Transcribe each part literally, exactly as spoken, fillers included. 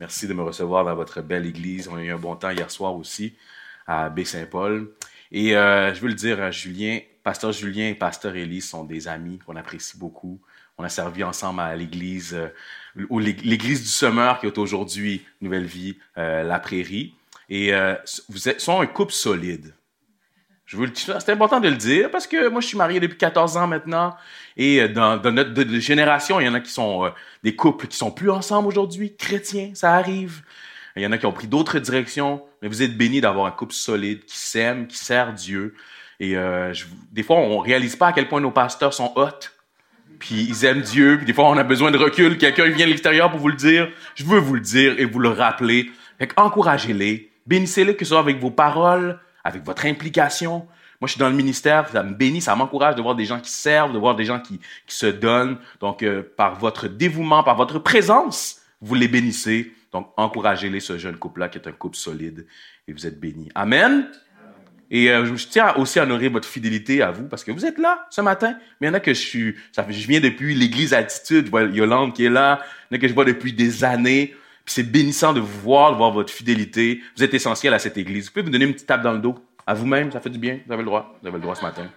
Merci de me recevoir dans votre belle église. On a eu un bon temps hier soir aussi à Baie-Saint-Paul. Et euh, je veux le dire à Julien, pasteur Julien et pasteur Élie sont des amis qu'on apprécie beaucoup. On a servi ensemble à l'église, euh, l'église du Semeur qui est aujourd'hui Nouvelle Vie, euh, La Prairie. Et euh, vous êtes, sont un couple solide. Je veux le, c'est important de le dire parce que moi, je suis marié depuis quatorze ans maintenant. Et dans, dans notre de, de génération, il y en a qui sont euh, des couples qui sont plus ensemble aujourd'hui, chrétiens, ça arrive. Il y en a qui ont pris d'autres directions. Mais vous êtes bénis d'avoir un couple solide qui s'aime, qui sert Dieu. Et euh, je, des fois, on réalise pas à quel point nos pasteurs sont hot. Puis ils aiment Dieu. Puis des fois, on a besoin de recul. Quelqu'un vient de l'extérieur pour vous le dire. Je veux vous le dire et vous le rappeler. Fait qu'encouragez-les. Bénissez-les, que ce soit avec vos paroles, avec votre implication. Moi, je suis dans le ministère, ça me bénit, ça m'encourage de voir des gens qui servent, de voir des gens qui, qui se donnent. Donc, euh, par votre dévouement, par votre présence, vous les bénissez. Donc, encouragez-les, ce jeune couple-là, qui est un couple solide, et vous êtes bénis. Amen. Et euh, je tiens aussi à honorer votre fidélité à vous, parce que vous êtes là ce matin. Mais il y en a que je suis, ça fait, je viens depuis l'église Attitude, je vois Yolande qui est là, il y en a que je vois depuis des années. Puis c'est bénissant de vous voir, de voir votre fidélité. Vous êtes essentiel à cette église. Vous pouvez vous donner une petite tape dans le dos à vous-même, ça fait du bien. Vous avez le droit. Vous avez le droit ce matin.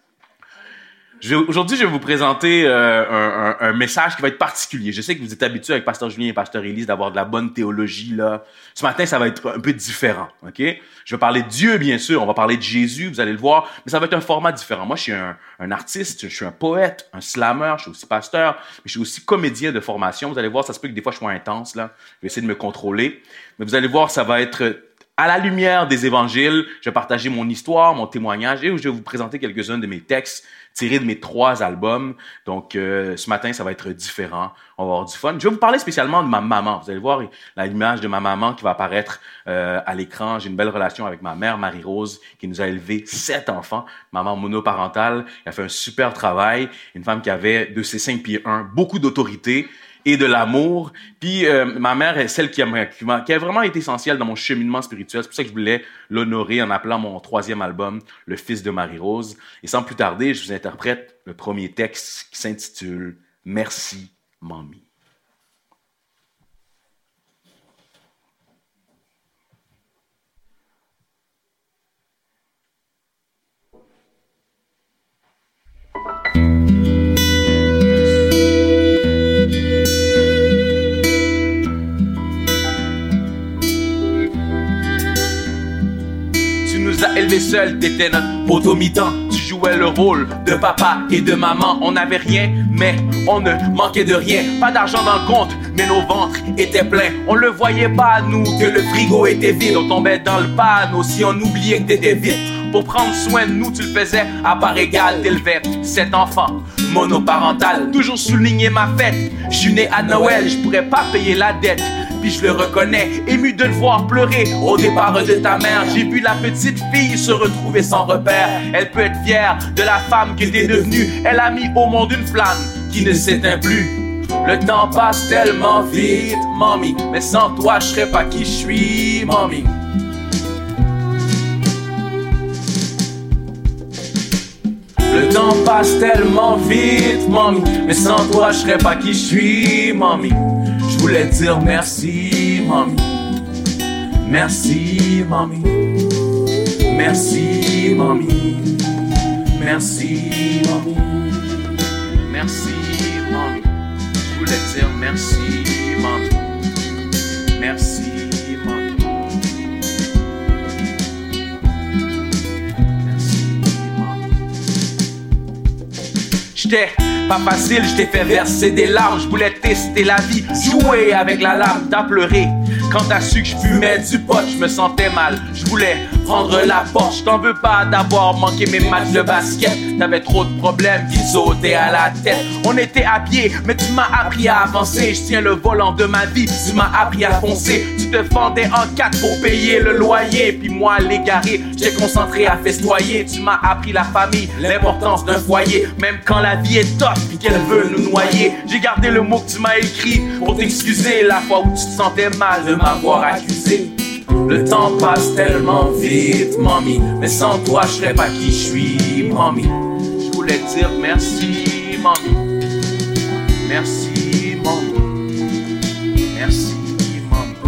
Je vais, aujourd'hui, je vais vous présenter euh, un, un, un message qui va être particulier. Je sais que vous êtes habitués avec pasteur Julien et pasteur Élise d'avoir de la bonne théologie là. Ce matin, ça va être un peu différent, ok? Je vais parler de Dieu, bien sûr. On va parler de Jésus, vous allez le voir, mais ça va être un format différent. Moi, je suis un, un artiste, je suis un poète, un slammer, je suis aussi pasteur, mais je suis aussi comédien de formation. Vous allez voir, ça se peut que des fois je sois intense là. Je vais essayer de me contrôler, mais vous allez voir, ça va être à la lumière des évangiles. Je vais partager mon histoire, mon témoignage, et je vais vous présenter quelques-uns de mes textes tirés de mes trois albums. Donc, euh, ce matin, ça va être différent. On va avoir du fun. Je vais vous parler spécialement de ma maman. Vous allez voir l'image de ma maman qui va apparaître euh, à l'écran. J'ai une belle relation avec ma mère, Marie-Rose, qui nous a élevé sept enfants. Maman monoparentale. Elle a fait un super travail. Une femme qui avait de ses cinq pieds un, beaucoup d'autorité et de l'amour. Puis euh, ma mère est celle qui a, qui, a, qui a vraiment été essentielle dans mon cheminement spirituel. C'est pour ça que je voulais l'honorer en appelant mon troisième album « Le Fils de Marie-Rose ». Et sans plus tarder, je vous interprète le premier texte qui s'intitule « Merci, Mamie ». Élevé seul, t'étais notre poteau mi-temps. Tu jouais le rôle de papa et de maman. On n'avait rien, mais on ne manquait de rien. Pas d'argent dans le compte, mais nos ventres étaient pleins. On le voyait pas, nous, que le frigo était vide. On tombait dans le panneau si on oubliait que t'étais vite. Pour prendre soin de nous, tu le faisais à part égale. T'élevais sept enfants, monoparental. Toujours souligner ma fête. Je suis né à Noël, je pourrais pas payer la dette. Puis je le reconnais, ému de le voir pleurer au départ de ta mère. J'ai vu la petite fille se retrouver sans repère. Elle peut être fière de la femme qu'elle est devenue. Elle a mis au monde une flamme qui ne s'éteint plus. Le temps passe tellement vite, mamie, mais sans toi je serais pas qui je suis, mamie. Le temps passe tellement vite, mamie, mais sans toi je serais pas qui je suis, mamie. Je voulais dire merci, mamie. Merci, mamie. Merci, mamie. Merci, mamie. Merci, mamie. Je voulais dire merci, mamie. Merci, mamie. Merci, mamie. J'étais pas facile, je t'ai fait verser des larmes. Je voulais tester la vie, jouer avec la lame. T'as pleuré quand t'as su que je fumais du pot. Je me sentais mal, je voulais prendre la porte. Je t'en veux pas d'avoir manqué mes matchs de basket. T'avais trop de problèmes qui sautaient à la tête. On était à pied, mais tu m'as appris à avancer. Je tiens le volant de ma vie, tu m'as appris à foncer. Tu te fendais en quatre pour payer le loyer. Puis moi, l'égaré, j'étais concentré à festoyer. Tu m'as appris la famille, l'importance d'un foyer. Même quand la vie est tough puis qu'elle veut nous noyer. J'ai gardé le mot que tu m'as écrit pour t'excuser la fois où tu te sentais mal de m'avoir accusé. Le temps passe tellement vite, mamie, mais sans toi je serais pas qui je suis, mamie. Je voulais dire merci, mamie. Merci, mamie. Merci, mamie.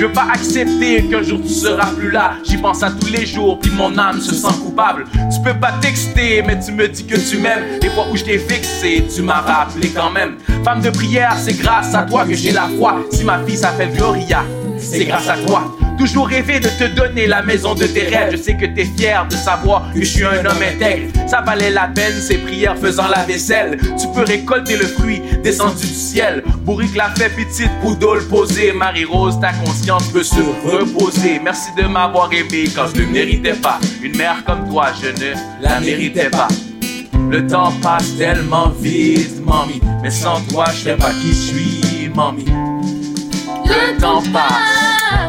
Je veux pas accepter qu'un jour tu seras plus là. J'y pense à tous les jours, puis mon âme se sent coupable. Tu peux pas texter, mais tu me dis que tu m'aimes. Les fois où je t'ai vexé, tu m'as rappelé quand même. Femme de prière, c'est grâce à toi que j'ai la foi. Si ma fille s'appelle Gloria, c'est grâce à toi. Toujours rêvé de te donner la maison de tes rêves. Je sais que t'es fier de savoir que je suis un homme intègre. Ça valait la peine, ces prières faisant la vaisselle. Tu peux récolter le fruit descendu du ciel. Bourrique la fait petite, poudole posée. Marie-Rose, ta conscience peut se reposer. Merci de m'avoir aimé quand je ne méritais pas. Une mère comme toi, je ne la méritais pas. Le temps passe tellement vite, mamie. Mais sans toi, je sais pas qui je suis, mamie. Le temps passe.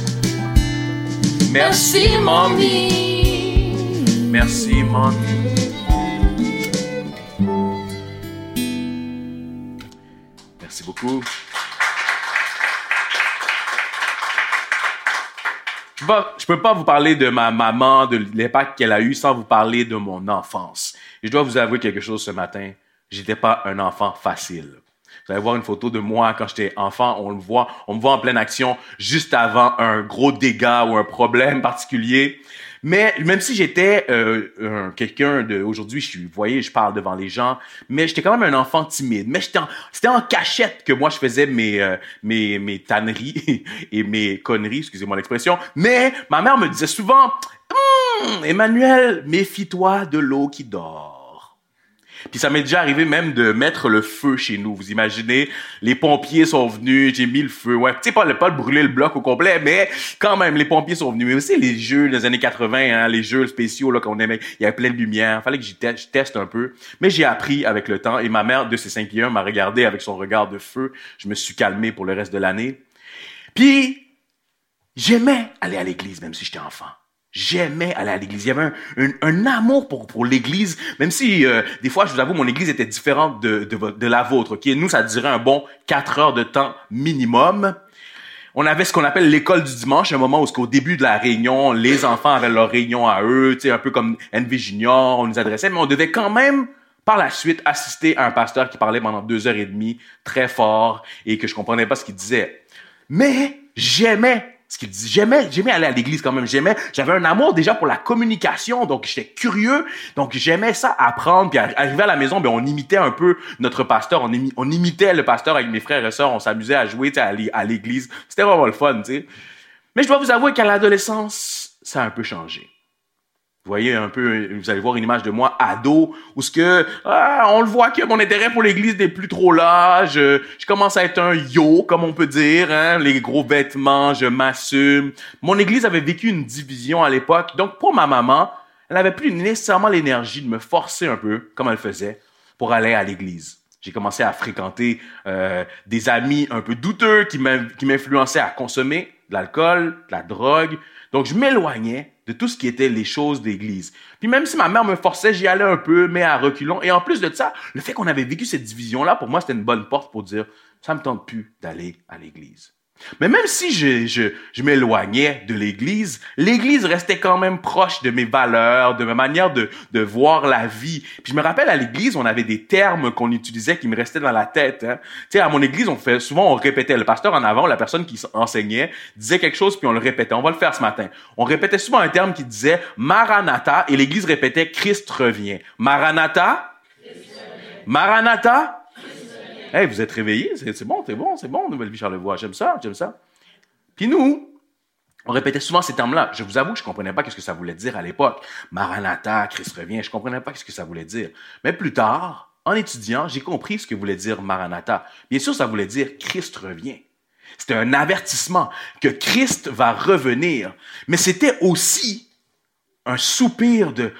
Merci, mamie. Merci, mamie. Merci beaucoup. Bon, je peux pas vous parler de ma maman, de l'impact qu'elle a eu sans vous parler de mon enfance. Et je dois vous avouer quelque chose ce matin. J'étais pas un enfant facile. Vous allez voir une photo de moi quand j'étais enfant. On le voit, on me voit en pleine action juste avant un gros dégât ou un problème particulier. Mais même si j'étais euh, un, quelqu'un de aujourd'hui, je suis, vous voyez, je parle devant les gens, mais j'étais quand même un enfant timide. Mais j'étais en, c'était en cachette que moi je faisais mes euh, mes mes tanneries et mes conneries, excusez-moi l'expression. Mais ma mère me disait souvent, hm, Emmanuel, méfie-toi de l'eau qui dort. Puis ça m'est déjà arrivé même de mettre le feu chez nous. Vous imaginez, les pompiers sont venus, j'ai mis le feu. Ouais, tu sais, pas, pas de brûler le bloc au complet, mais quand même, les pompiers sont venus. Mais aussi les jeux des années quatre-vingts, hein, les jeux spéciaux là qu'on aimait, il y avait plein de lumière. Fallait que j'y teste, je teste un peu. Mais j'ai appris avec le temps et ma mère de ses cinq pieds un m'a regardé avec son regard de feu. Je me suis calmé pour le reste de l'année. Puis j'aimais aller à l'église même si j'étais enfant. J'aimais aller à l'église. Il y avait un, un, un amour pour, pour l'église, même si euh, des fois, je vous avoue, mon église était différente de, de, de la vôtre. Okay? Nous, ça durait un bon quatre heures de temps minimum. On avait ce qu'on appelle l'école du dimanche, un moment où au début de la réunion, les enfants avaient leur réunion à eux, un peu comme N V Junior, on nous adressait, mais on devait quand même, par la suite, assister à un pasteur qui parlait pendant deux heures et demie, très fort, et que je comprenais pas ce qu'il disait. Mais j'aimais ce qu'il dit. J'aimais, j'aimais aller à l'église quand même. J'aimais, j'avais un amour déjà pour la communication, donc j'étais curieux. Donc j'aimais ça, apprendre. Puis arrivé à la maison, ben on imitait un peu notre pasteur. On, imi- on imitait le pasteur avec mes frères et sœurs. On s'amusait à jouer, tu sais, à, l- à l'église. C'était vraiment le fun, tu sais. Mais je dois vous avouer qu'à l'adolescence, ça a un peu changé. Vous voyez un peu, vous allez voir une image de moi ado, où ce que ah, on le voit que mon intérêt pour l'église n'est plus trop là. Je, je commence à être un yo, comme on peut dire, hein, les gros vêtements, je m'assume. Mon église avait vécu une division à l'époque, donc pour ma maman, elle n'avait plus nécessairement l'énergie de me forcer un peu, comme elle faisait, pour aller à l'église. J'ai commencé à fréquenter euh, des amis un peu douteux qui m'influençaient à consommer de l'alcool, de la drogue. Donc, je m'éloignais de tout ce qui était les choses d'église. Puis même si ma mère me forçait, j'y allais un peu, mais à reculons. Et en plus de ça, le fait qu'on avait vécu cette division-là, pour moi, c'était une bonne porte pour dire, ça me tente plus d'aller à l'église. Mais même si je, je, je m'éloignais de l'église, l'église restait quand même proche de mes valeurs, de ma manière de, de voir la vie. Puis je me rappelle à l'église, on avait des termes qu'on utilisait qui me restaient dans la tête. Hein. Tu sais, à mon église, on fait souvent on répétait. Le pasteur en avant, la personne qui enseignait, disait quelque chose puis on le répétait. On va le faire ce matin. On répétait souvent un terme qui disait Maranatha et l'église répétait Christ revient. Maranatha, Christ revient. Maranatha. Hey, vous êtes réveillés, c'est, c'est bon, c'est bon, c'est bon, Nouvelle Vie Charlevoix, j'aime ça, j'aime ça. Puis nous, on répétait souvent ces termes-là. Je vous avoue que je comprenais pas ce que ça voulait dire à l'époque. Maranatha, Christ revient, je comprenais pas ce que ça voulait dire. Mais plus tard, en étudiant, j'ai compris ce que voulait dire Maranatha. Bien sûr, ça voulait dire Christ revient. C'était un avertissement que Christ va revenir. Mais c'était aussi un soupir de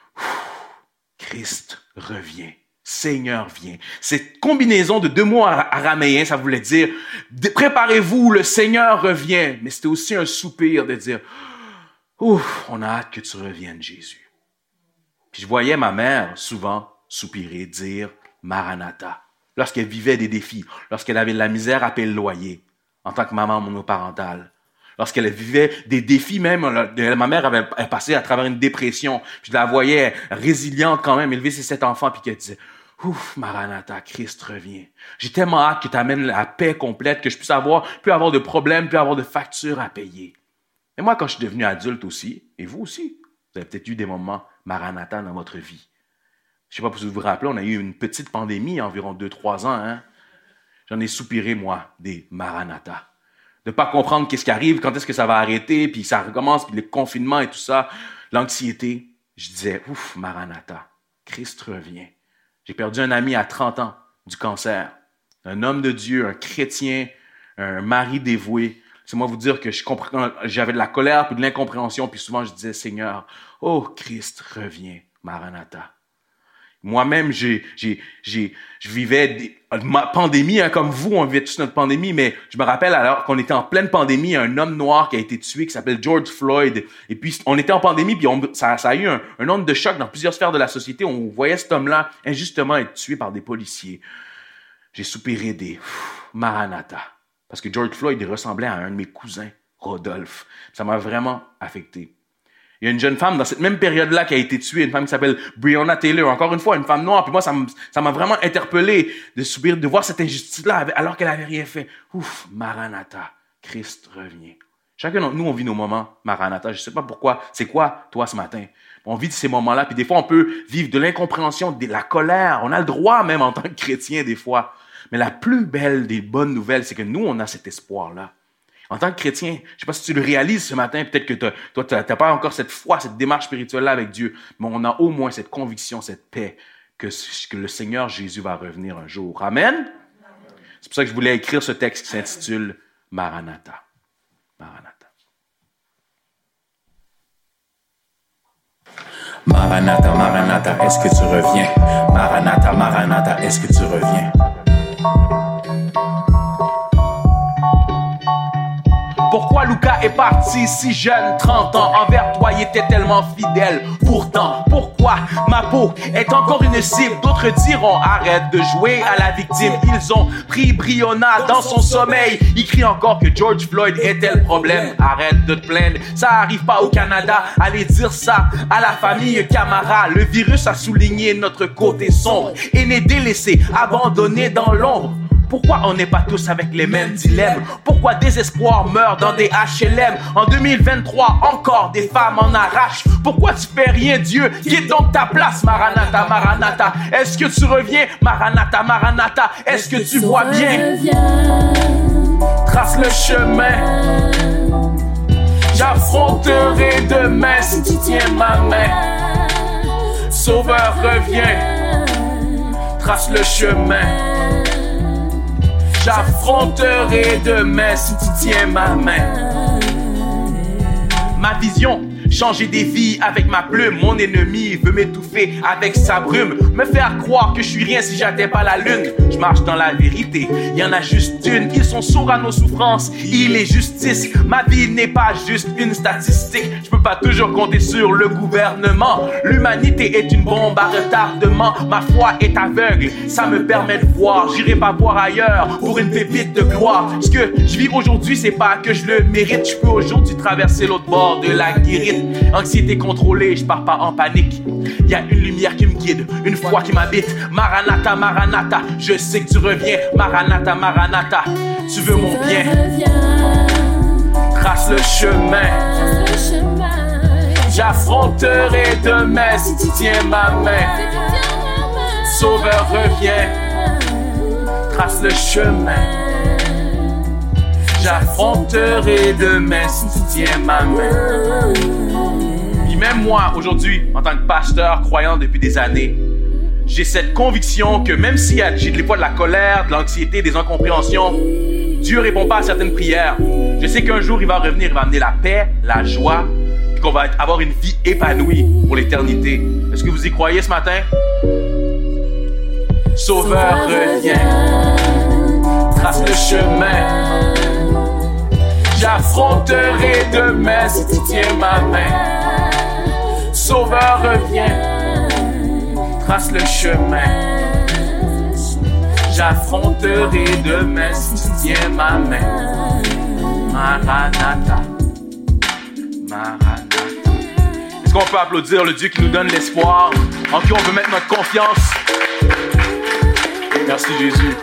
Christ revient. Seigneur vient. Cette combinaison de deux mots araméens, ça voulait dire « Préparez-vous, le Seigneur revient ». Mais c'était aussi un soupir de dire « Ouf, on a hâte que tu reviennes, Jésus ». Puis je voyais ma mère souvent soupirer, dire « Maranatha » lorsqu'elle vivait des défis, lorsqu'elle avait de la misère à payer le loyer en tant que maman monoparentale. Lorsqu'elle vivait des défis même, ma mère avait passé à travers une dépression. Puis je la voyais résiliente quand même, élever ses sept enfants, puis qu'elle disait, Ouf, Maranatha, Christ revient. J'ai tellement hâte que tu amènes la paix complète, que je puisse avoir, plus avoir de problèmes, plus avoir de factures à payer. Et moi, quand je suis devenu adulte aussi, et vous aussi, vous avez peut-être eu des moments Maranatha dans votre vie. Je ne sais pas si vous vous rappelez, on a eu une petite pandémie, environ deux trois ans. Hein? J'en ai soupiré, moi, des Maranatha. De ne pas comprendre qu'est-ce qui arrive, quand est-ce que ça va arrêter, puis ça recommence, puis le confinement et tout ça, l'anxiété. Je disais, ouf, Maranatha, Christ revient. J'ai perdu un ami à trente ans du cancer. Un homme de Dieu, un chrétien, un mari dévoué. C'est moi vous dire que je comprends, j'avais de la colère puis de l'incompréhension, puis souvent je disais, Seigneur, oh, Christ revient, Maranatha. Moi-même, j'ai, j'ai, j'ai, je vivais des, ma pandémie, hein, comme vous, on vivait tous notre pandémie, mais je me rappelle alors qu'on était en pleine pandémie, un homme noir qui a été tué, qui s'appelle George Floyd, et puis on était en pandémie, puis on, ça, ça a eu un, un onde de choc dans plusieurs sphères de la société. On voyait cet homme-là injustement être tué par des policiers. J'ai soupiré des pff, Maranatha, parce que George Floyd il ressemblait à un de mes cousins, Rodolphe. Ça m'a vraiment affecté. Il y a une jeune femme dans cette même période-là qui a été tuée, une femme qui s'appelle Breonna Taylor, encore une fois, une femme noire. Puis moi, ça m'a, ça m'a vraiment interpellé de subir, de voir cette injustice-là alors qu'elle avait rien fait. Ouf, Maranatha, Christ revient. Chacun d'entre nous, on vit nos moments Maranatha. Je ne sais pas pourquoi. C'est quoi, toi, ce matin? On vit de ces moments-là, puis des fois, on peut vivre de l'incompréhension, de la colère. On a le droit, même en tant que chrétien, des fois. Mais la plus belle des bonnes nouvelles, c'est que nous, on a cet espoir-là. En tant que chrétien, je ne sais pas si tu le réalises ce matin, peut-être que t'as, toi, tu n'as pas encore cette foi, cette démarche spirituelle-là avec Dieu, mais on a au moins cette conviction, cette paix, que, que le Seigneur Jésus va revenir un jour. Amen? C'est pour ça que je voulais écrire ce texte qui s'intitule « Maranatha ». Maranatha. Maranatha, Maranatha, est-ce que tu reviens? Maranatha, Maranatha, est-ce que tu reviens? Pourquoi Lucas est parti si jeune, trente ans, envers toi il était tellement fidèle. Pourtant, pourquoi ma peau est encore une cible? D'autres diront arrête de jouer à la victime. Ils ont pris Breonna dans son sommeil. Il crie encore que George Floyd était le problème. Arrête de te plaindre, ça arrive pas au Canada. Allez dire ça à la famille Camara. Le virus a souligné notre côté sombre. Aînés délaissés, abandonnés dans l'ombre. Pourquoi on n'est pas tous avec les mêmes dilemmes? Pourquoi des espoirs meurent dans des H L M? En deux mille vingt-trois, encore des femmes en arrachent. Pourquoi tu fais rien, Dieu? Quitte donc ta place, Maranatha, Maranatha. Est-ce que tu reviens? Maranatha, Maranatha. Est-ce que tu vois bien? Trace le chemin. J'affronterai demain si tu tiens ma main. Sauveur, reviens. Trace le chemin. J'affronterai demain si tu tiens ma main. Ma vision, changer des vies avec ma plume. Mon ennemi veut m'étouffer avec sa brume. Me faire croire que je suis rien si j'atteins pas la lune. Je marche dans la vérité, il y en a juste une. Ils sont sourds à nos souffrances, il est justice. Ma vie n'est pas juste une statistique. Je peux pas toujours compter sur le gouvernement. L'humanité est une bombe à retardement. Ma foi est aveugle, ça me permet de voir. J'irai pas voir ailleurs pour une pépite de gloire. Ce que je vis aujourd'hui, c'est pas que je le mérite. Je peux aujourd'hui traverser l'autre bord de la guérite. Anxiété contrôlée, je pars pas en panique. Y a une lumière qui me guide, une foi qui m'habite. Maranatha, Maranatha, je sais que tu reviens. Maranatha, Maranatha, tu veux mon bien. Trace le chemin. J'affronterai demain si tu tiens ma main. Sauveur, reviens. Trace le chemin. J'affronterai demain si tu tiens ma main. Puis même moi, aujourd'hui, en tant que pasteur croyant depuis des années, j'ai cette conviction que même si j'ai des fois de la colère, de l'anxiété, des incompréhensions, Dieu ne répond pas à certaines prières. Je sais qu'un jour, il va revenir, il va amener la paix, la joie, puis qu'on va avoir une vie épanouie pour l'éternité. Est-ce que vous y croyez ce matin? Sauveur, reviens, trace le chemin. J'affronterai demain si tu tiens ma main. Sauveur, reviens, trace le chemin. J'affronterai demain si tu tiens ma main. Maranatha, Maranatha. Est-ce qu'on peut applaudir le Dieu qui nous donne l'espoir, en qui on veut mettre notre confiance? Merci Jésus.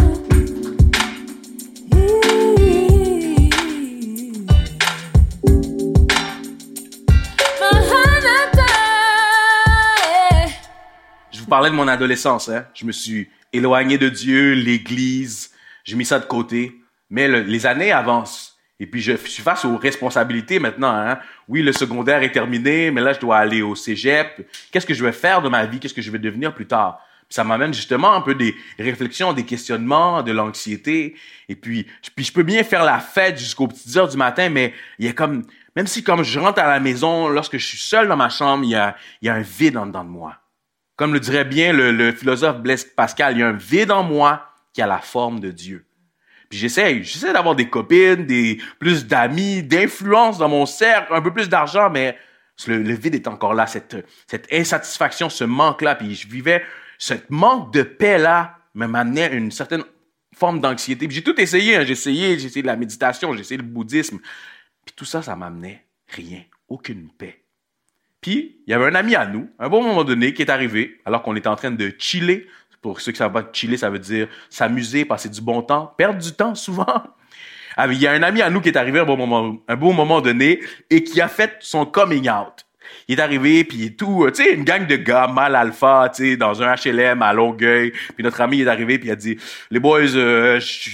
Je vous parlais de mon adolescence, hein. Je me suis éloigné de Dieu, l'Église, j'ai mis ça de côté. Mais le, les années avancent. Et puis, je suis face aux responsabilités maintenant. Hein. Oui, le secondaire est terminé, mais là, je dois aller au cégep. Qu'est-ce que je vais faire de ma vie? Qu'est-ce que je vais devenir plus tard? Puis ça m'amène justement un peu des réflexions, des questionnements, de l'anxiété. Et puis, puis je peux bien faire la fête jusqu'aux petites heures du matin, mais il y a comme, même si comme je rentre à la maison, lorsque je suis seul dans ma chambre, il y a, il y a un vide en dedans de moi. Comme le dirait bien le, le philosophe Blaise Pascal, il y a un vide en moi qui a la forme de Dieu. Puis j'essaie, j'essaie d'avoir des copines, des plus d'amis, d'influence dans mon cercle, un peu plus d'argent, mais le, le vide est encore là, cette, cette insatisfaction, ce manque-là. Puis je vivais, ce manque de paix-là me m'amenait à une certaine forme d'anxiété. Puis j'ai tout essayé, hein. j'ai essayé, j'ai essayé de la méditation, j'ai essayé le bouddhisme. Puis tout ça, ça m'amenait rien, aucune paix. Puis il y avait un ami à nous, à un bon moment donné, qui est arrivé, alors qu'on était en train de chiller. Pour ceux qui ne savent pas, chiller, ça veut dire s'amuser, passer du bon temps, perdre du temps souvent. Il y a un ami à nous qui est arrivé à un bon moment, un beau moment donné et qui a fait son coming out. Il est arrivé, puis il est tout, tu sais, une gang de gars, mal alpha, tu sais, dans un H L M à Longueuil. Puis notre ami est arrivé, puis il a dit, les boys, euh,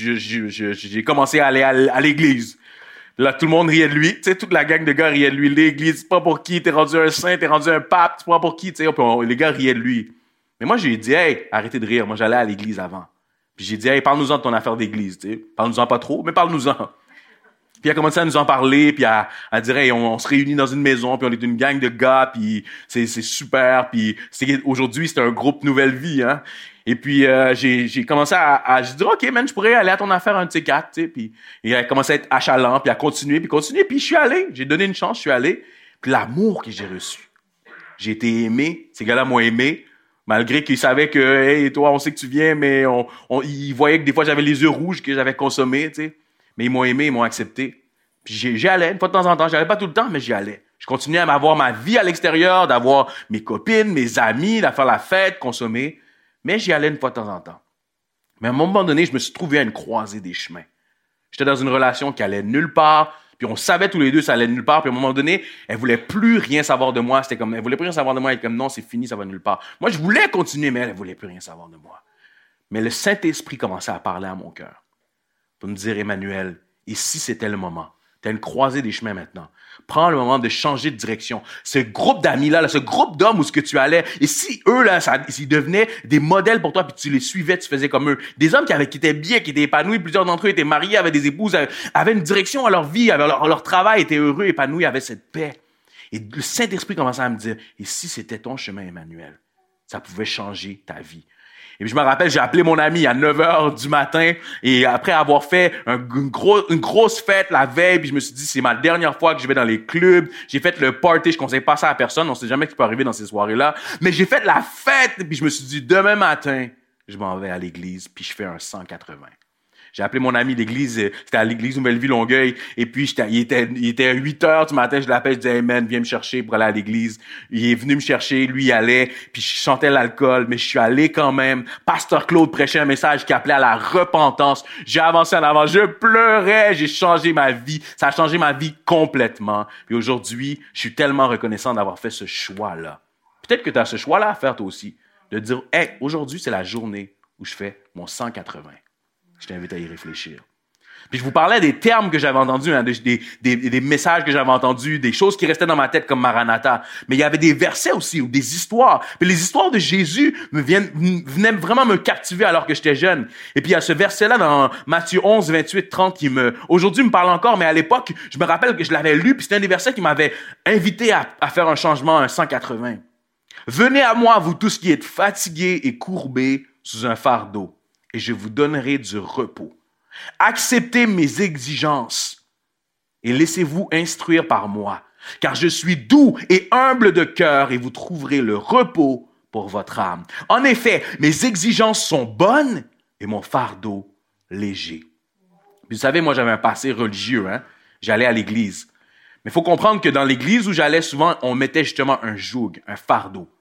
j'ai commencé à aller à, à l'église. Là, tout le monde riait de lui, tu sais, toute la gang de gars riait de lui. L'église, c'est pas pour qui, t'es rendu un saint, t'es rendu un pape, c'est pas pour qui, tu sais. Puis on, les gars riaient de lui. Mais moi, j'ai dit, hey, arrêtez de rire. Moi, j'allais à l'église avant. Puis j'ai dit, hey, parle-nous-en de ton affaire d'église, tu sais. Parle-nous-en pas trop, mais parle-nous-en. Puis il a commencé à nous en parler, puis à, à dire, hey, on, on se réunit dans une maison, puis on est une gang de gars, puis c'est, c'est super, puis c'est, aujourd'hui, c'est un groupe Nouvelle Vie, hein. Et puis, euh, j'ai, j'ai commencé à, à, j'ai dit, OK, man, je pourrais aller à ton affaire un de ces quatre, tu sais. Puis il a commencé à être achalant, puis à continuer, puis continuer, puis je suis allé. J'ai donné une chance, je suis allé. Puis l'amour que j'ai reçu. J'ai été aimé, ces gars-là m'ont aimé. Malgré qu'ils savaient que, hey, toi, on sait que tu viens, mais on, on, ils voyaient que des fois, j'avais les yeux rouges que j'avais consommés, tu sais. Mais ils m'ont aimé, ils m'ont accepté. Puis j'y, j'y allais, une fois de temps en temps. J'y allais pas tout le temps, mais j'y allais. Je continuais à avoir ma vie à l'extérieur, d'avoir mes copines, mes amis, de faire la fête, consommer. Mais j'y allais une fois de temps en temps. Mais à un moment donné, je me suis trouvé à une croisée des chemins. J'étais dans une relation qui allait nulle part. Puis on savait tous les deux ça allait nulle part. Puis à un moment donné, elle voulait plus rien savoir de moi. C'était comme, elle voulait plus rien savoir de moi. Elle était comme, non, c'est fini, ça va nulle part. Moi, je voulais continuer, mais elle, elle voulait plus rien savoir de moi. Mais le Saint-Esprit commençait à parler à mon cœur. Pour me dire, Emmanuel, et si c'était le moment? Tu as une croisée des chemins maintenant. Prends le moment de changer de direction. Ce groupe d'amis-là, là, ce groupe d'hommes où ce que tu allais, et si eux, là, ça, ils devenaient des modèles pour toi, puis tu les suivais, tu faisais comme eux. Des hommes qui, avaient, qui étaient bien, qui étaient épanouis, plusieurs d'entre eux étaient mariés, avaient des épouses, avaient, avaient une direction à leur vie, avaient leur, leur travail, étaient heureux, épanouis, avaient cette paix. Et le Saint-Esprit commençait à me dire, et si c'était ton chemin, Emmanuel, ça pouvait changer ta vie. Et puis je me rappelle, j'ai appelé mon ami à neuf heures du matin et après avoir fait un, une, gros, une grosse fête la veille, puis je me suis dit, c'est ma dernière fois que je vais dans les clubs. J'ai fait le party, je conseille pas ça à personne, on sait jamais ce qui peut arriver dans ces soirées-là. Mais j'ai fait la fête, puis je me suis dit, demain matin, je m'en vais à l'église, puis je fais un cent quatre-vingts. J'ai appelé mon ami l'église, c'était à l'église Nouvelle-Vie Longueuil, et puis j'étais, il était, il était huit heures du matin, je l'appelle, je disais, hey man, viens me chercher pour aller à l'église. Il est venu me chercher, lui il allait, puis je chantais l'alcool, mais je suis allé quand même. Pasteur Claude prêchait un message qui appelait à la repentance. J'ai avancé en avant, je pleurais, j'ai changé ma vie, ça a changé ma vie complètement. Puis aujourd'hui, je suis tellement reconnaissant d'avoir fait ce choix-là. Peut-être que tu as ce choix-là à faire toi aussi, de dire, hey, aujourd'hui c'est la journée où je fais mon cent quatre-vingts. Je t'invite à y réfléchir. Puis je vous parlais des termes que j'avais entendus, hein, des, des, des messages que j'avais entendus, des choses qui restaient dans ma tête comme Maranatha. Mais il y avait des versets aussi, ou des histoires. Puis les histoires de Jésus me viennent, venaient vraiment me captiver alors que j'étais jeune. Et puis il y a ce verset-là dans Matthieu onze, vingt-huit, trente qui me, aujourd'hui me parle encore, mais à l'époque, je me rappelle que je l'avais lu, puis c'était un des versets qui m'avait invité à, à faire un changement, un cent quatre-vingts. Venez à moi, vous tous qui êtes fatigués et courbés sous un fardeau, et je vous donnerai du repos. Acceptez mes exigences et laissez-vous instruire par moi, car je suis doux et humble de cœur et vous trouverez le repos pour votre âme. En effet, mes exigences sont bonnes et mon fardeau léger. Vous savez, moi, j'avais un passé religieux, hein? J'allais à l'église. Mais il faut comprendre que dans l'église où j'allais, souvent, on mettait justement un joug, un fardeau.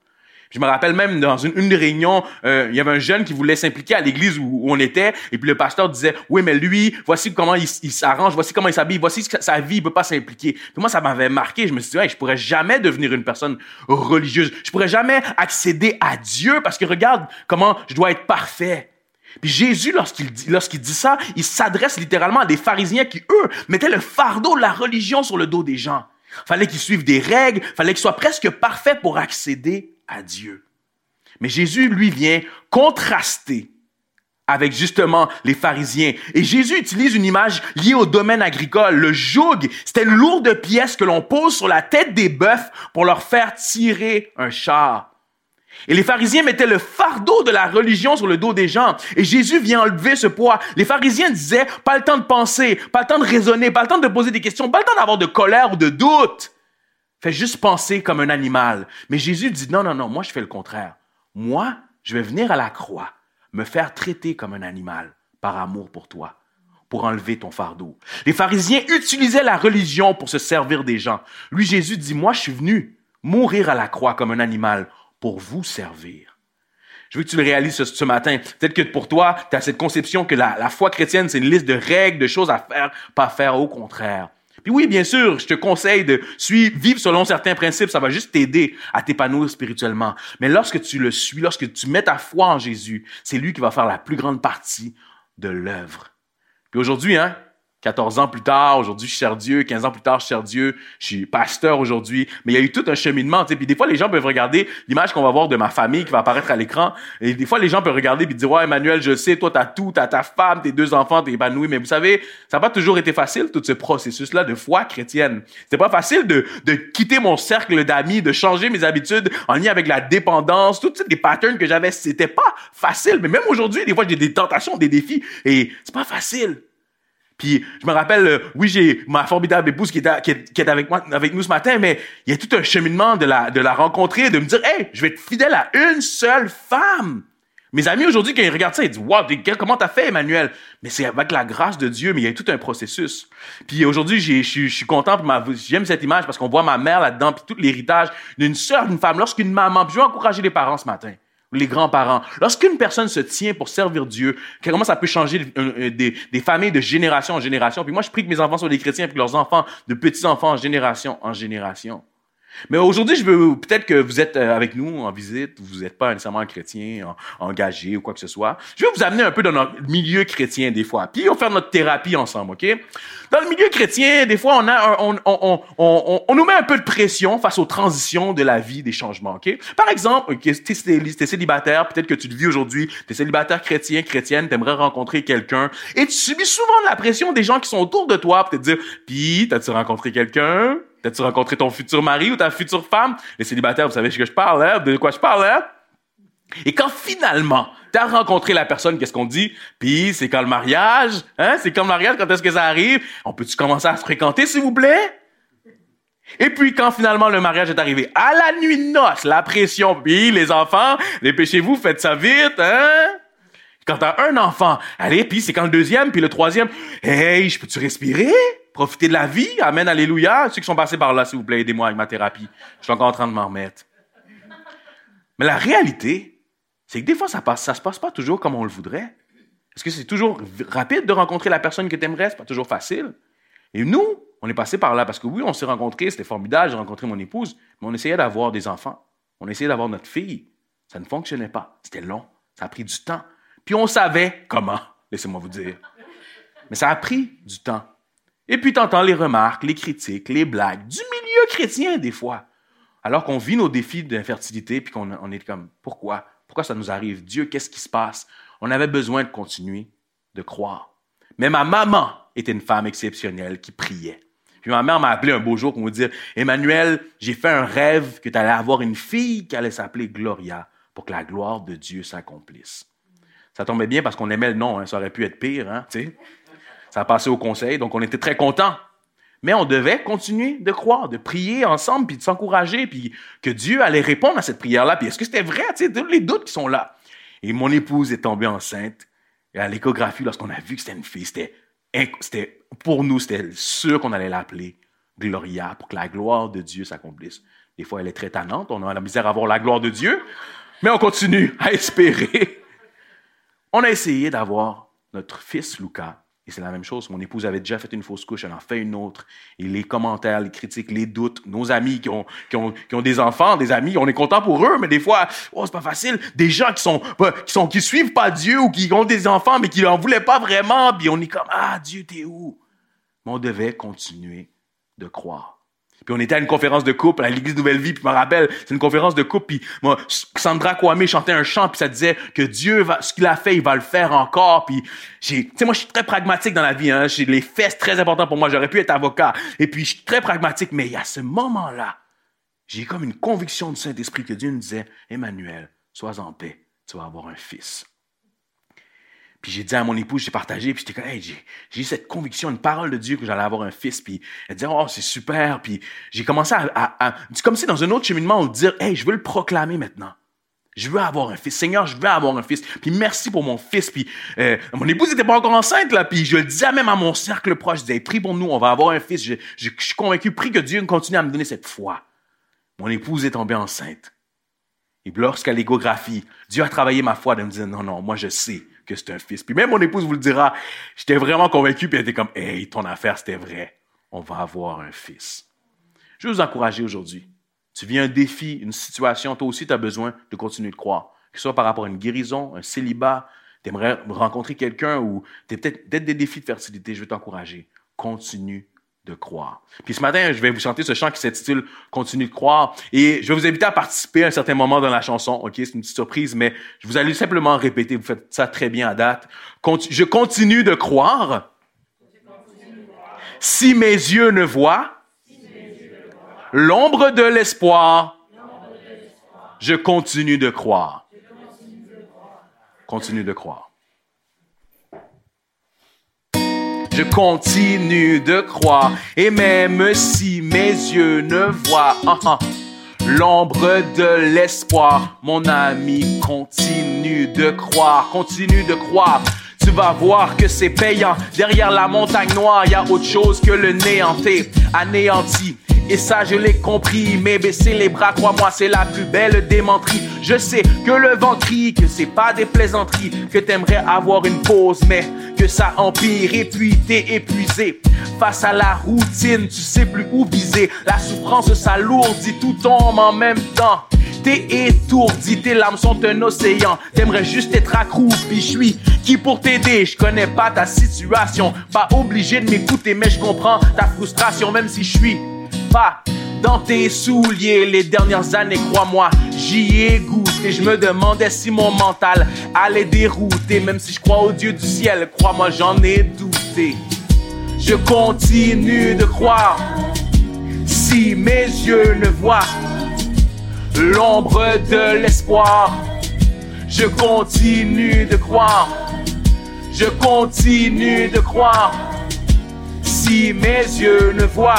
Je me rappelle même dans une, une réunion, euh, il y avait un jeune qui voulait s'impliquer à l'église où, où on était, et puis le pasteur disait, oui, mais lui, voici comment il, il s'arrange, voici comment il s'habille, voici sa vie, il peut pas s'impliquer. Puis moi, ça m'avait marqué. Je me suis dit, ouais, je pourrais jamais devenir une personne religieuse. Je pourrais jamais accéder à Dieu parce que regarde comment je dois être parfait. Puis Jésus, lorsqu'il dit, lorsqu'il dit ça, il s'adresse littéralement à des pharisiens qui, eux, mettaient le fardeau de la religion sur le dos des gens. Fallait qu'ils suivent des règles, fallait qu'ils soient presque parfaits pour accéder à Dieu. Mais Jésus, lui, vient contraster avec justement les pharisiens. Et Jésus utilise une image liée au domaine agricole. Le joug, c'était une lourde pièce que l'on pose sur la tête des bœufs pour leur faire tirer un char. Et les pharisiens mettaient le fardeau de la religion sur le dos des gens. Et Jésus vient enlever ce poids. Les pharisiens disaient, pas le temps de penser, pas le temps de raisonner, pas le temps de poser des questions, pas le temps d'avoir de colère ou de doute. Fais juste penser comme un animal. Mais Jésus dit, non, non, non, moi je fais le contraire. Moi, je vais venir à la croix, me faire traiter comme un animal par amour pour toi, pour enlever ton fardeau. Les pharisiens utilisaient la religion pour se servir des gens. Lui, Jésus dit, moi je suis venu mourir à la croix comme un animal pour vous servir. Je veux que tu le réalises ce, ce matin. Peut-être que pour toi, tu as cette conception que la, la foi chrétienne, c'est une liste de règles, de choses à faire, pas à faire, au contraire. Puis oui, bien sûr, je te conseille de suivre, vivre selon certains principes, ça va juste t'aider à t'épanouir spirituellement. Mais lorsque tu le suis, lorsque tu mets ta foi en Jésus, c'est lui qui va faire la plus grande partie de l'œuvre. Puis aujourd'hui, hein, quatorze ans plus tard, aujourd'hui, je sers Dieu. quinze ans plus tard, je sers Dieu. Je suis pasteur aujourd'hui. Mais il y a eu tout un cheminement, tu sais. Puis des fois, les gens peuvent regarder l'image qu'on va voir de ma famille qui va apparaître à l'écran. Et des fois, les gens peuvent regarder puis dire, ouais, Emmanuel, je sais, toi, t'as tout, t'as ta femme, tes deux enfants, t'es épanoui. Mais vous savez, ça n'a pas toujours été facile, tout ce processus-là de foi chrétienne. C'était pas facile de, de quitter mon cercle d'amis, de changer mes habitudes en lien avec la dépendance, toutes les patterns que j'avais. C'était pas facile. Mais même aujourd'hui, des fois, j'ai des tentations, des défis. Et c'est pas facile. Puis je me rappelle, euh, oui, j'ai ma formidable épouse qui est, à, qui est, qui est avec moi, avec nous ce matin, mais il y a tout un cheminement de la, de la rencontrer, de me dire, hey, je vais être fidèle à une seule femme. Mes amis aujourd'hui, quand ils regardent ça, ils disent, wow, comment t'as fait, Emmanuel? Mais c'est avec la grâce de Dieu, mais il y a tout un processus. Puis aujourd'hui, j'ai, je, je suis content, puis ma, j'aime cette image parce qu'on voit ma mère là-dedans, puis tout l'héritage d'une sœur, d'une femme. Lorsqu'une maman, puis je veux encourager les parents ce matin. Les grands-parents. Lorsqu'une personne se tient pour servir Dieu, comment ça peut changer des, des, des familles de génération en génération. Puis moi, je prie que mes enfants soient des chrétiens, puis que leurs enfants, de petits-enfants en génération en génération. Mais aujourd'hui, je veux, peut-être que vous êtes avec nous en visite, vous n'êtes pas nécessairement un chrétien en, engagé ou quoi que ce soit. Je veux vous amener un peu dans notre milieu chrétien des fois. Puis on va faire notre thérapie ensemble, OK? Dans le milieu chrétien, des fois, on a, on, on, on, on, on nous met un peu de pression face aux transitions de la vie, des changements, OK? Par exemple, okay, t'es, t'es célibataire, peut-être que tu le vis aujourd'hui, t'es célibataire chrétien, chrétienne, t'aimerais rencontrer quelqu'un, et tu subis souvent de la pression des gens qui sont autour de toi pour te dire, puis, t'as-tu rencontré quelqu'un? T'as-tu rencontré ton futur mari ou ta future femme? Les célibataires, vous savez de quoi je parle, hein? De quoi je parle, hein? Et quand finalement, t'as rencontré la personne, qu'est-ce qu'on dit? Puis, c'est quand le mariage? Hein? C'est quand le mariage? Quand est-ce que ça arrive? On peut-tu commencer à se fréquenter, s'il vous plaît? Et puis, quand finalement le mariage est arrivé, à la nuit de noces, la pression, puis les enfants, dépêchez-vous, faites ça vite, hein? Quand t'as un enfant, allez, puis c'est quand le deuxième, puis le troisième, hey, je peux-tu respirer? Profiter de la vie? Amen, alléluia. Ceux qui sont passés par là, s'il vous plaît, aidez-moi avec ma thérapie. Je suis encore en train de m'en remettre. Mais la réalité, c'est que des fois, ça passe, ça se passe pas toujours comme on le voudrait. Est-ce que c'est toujours rapide de rencontrer la personne que t'aimerais? C'est pas toujours facile. Et nous, on est passé par là parce que oui, on s'est rencontrés, c'était formidable, j'ai rencontré mon épouse, mais on essayait d'avoir des enfants. On essayait d'avoir notre fille. Ça ne fonctionnait pas. C'était long. Ça a pris du temps. Puis on savait comment, laissez-moi vous dire. Mais ça a pris du temps. Et puis t'entends les remarques, les critiques, les blagues, du milieu chrétien des fois. Alors qu'on vit nos défis d'infertilité, puis qu'on on est comme, pourquoi? Pourquoi ça nous arrive? Dieu, qu'est-ce qui se passe? On avait besoin de continuer de croire. Mais ma maman était une femme exceptionnelle qui priait. Puis ma mère m'a appelé un beau jour pour me dire, Emmanuel, j'ai fait un rêve que tu allais avoir une fille qui allait s'appeler Gloria pour que la gloire de Dieu s'accomplisse. Ça tombait bien parce qu'on aimait le nom, hein, ça aurait pu être pire, hein, tu sais. Ça a passé au conseil, donc on était très contents. Mais on devait continuer de croire, de prier ensemble, puis de s'encourager, puis que Dieu allait répondre à cette prière-là. Puis est-ce que c'était vrai? Tu sais, tous les doutes qui sont là. Et mon épouse est tombée enceinte. Et à l'échographie, lorsqu'on a vu que c'était une fille, c'était, c'était pour nous, c'était sûr qu'on allait l'appeler Gloria, pour que la gloire de Dieu s'accomplisse. Des fois, elle est très tannante. On a la misère à voir la gloire de Dieu. Mais on continue à espérer. On a essayé d'avoir notre fils, Lucas. Et c'est la même chose. Mon épouse avait déjà fait une fausse couche. Elle en fait une autre. Et les commentaires, les critiques, les doutes, nos amis qui ont, qui ont, qui ont des enfants, des amis, on est content pour eux, mais des fois, oh, c'est pas facile. Des gens qui sont, qui sont, qui suivent pas Dieu ou qui ont des enfants, mais qui n'en voulaient pas vraiment. Puis on est comme, ah, Dieu, t'es où? Mais on devait continuer de croire. Puis on était à une conférence de couple à l'Église Nouvelle Vie, puis je me rappelle, c'est une conférence de couple, puis moi, Sandra Kwame chantait un chant, puis ça disait que Dieu, va, ce qu'il a fait, il va le faire encore, puis j'ai, tu sais, moi, je suis très pragmatique dans la vie, hein, j'ai les faits, c'est très important pour moi, j'aurais pu être avocat, et puis je suis très pragmatique, mais il y a ce moment-là, j'ai comme une conviction du Saint-Esprit que Dieu nous disait, Emmanuel, sois en paix, tu vas avoir un fils. Puis j'ai dit à mon épouse, j'ai partagé, puis j'étais comme, hey, j'ai, j'ai eu cette conviction, une parole de Dieu que j'allais avoir un fils, puis elle disait, oh, c'est super, puis j'ai commencé à, à, à c'est comme si dans un autre cheminement, on dire, hey, je veux le proclamer maintenant. Je veux avoir un fils. Seigneur, je veux avoir un fils. Puis merci pour mon fils. Puis euh, mon épouse n'était pas encore enceinte, là, puis je le disais même à mon cercle proche, je disais, hey, prie pour nous, on va avoir un fils. Je, je, je suis convaincu, prie que Dieu continue à me donner cette foi. Mon épouse est tombée enceinte. Et lorsqu'à l'échographie, Dieu a travaillé ma foi de me dire, non, non, moi je sais que c'est un fils. Puis même mon épouse vous le dira, j'étais vraiment convaincu, puis elle était comme, hey, ton affaire, c'était vrai. On va avoir un fils. Je veux vous encourager aujourd'hui. Tu vis un défi, une situation, toi aussi, tu as besoin de continuer de croire. Que ce soit par rapport à une guérison, un célibat, tu aimerais rencontrer quelqu'un ou tu es peut-être, peut-être des défis de fertilité, je veux t'encourager. Continue de croire. Puis ce matin, je vais vous chanter ce chant qui s'intitule « Continue de croire ». Et je vais vous inviter à participer à un certain moment dans la chanson. OK, c'est une petite surprise, mais je vous allez simplement répéter. Vous faites ça très bien à date. Conti- je continue de croire. Si mes yeux ne voient, l'ombre de l'espoir, je continue de croire. Continue de croire. Je continue de croire, et même si mes yeux ne voient uh, uh, l'ombre de l'espoir, mon ami, continue de croire, continue de croire. Tu vas voir que c'est payant. Derrière la montagne noire, il y a autre chose que le néanté, anéanti. Et ça, je l'ai compris, mais baisser les bras, crois-moi, c'est la plus belle démenterie. Je sais que le vent crie, que c'est pas des plaisanteries, que t'aimerais avoir une pause, mais que ça empire, et puis t'es épuisé. Face à la routine, tu sais plus où viser. La souffrance s'alourdit, tout tombe en même temps. T'es étourdi, tes larmes sont un océan. T'aimerais juste être accroupi, je suis qui pour t'aider? Je connais pas ta situation, pas obligé de m'écouter, mais je comprends ta frustration, même si je suis pas dans tes souliers. Les dernières années, crois-moi, j'y ai goûté. Je me demandais si mon mental allait dérouter. Même si je crois au Dieu du ciel, crois-moi, j'en ai douté. Je continue de croire. Si mes yeux ne voient l'ombre de l'espoir, je continue de croire. Je continue de croire. Si mes yeux ne voient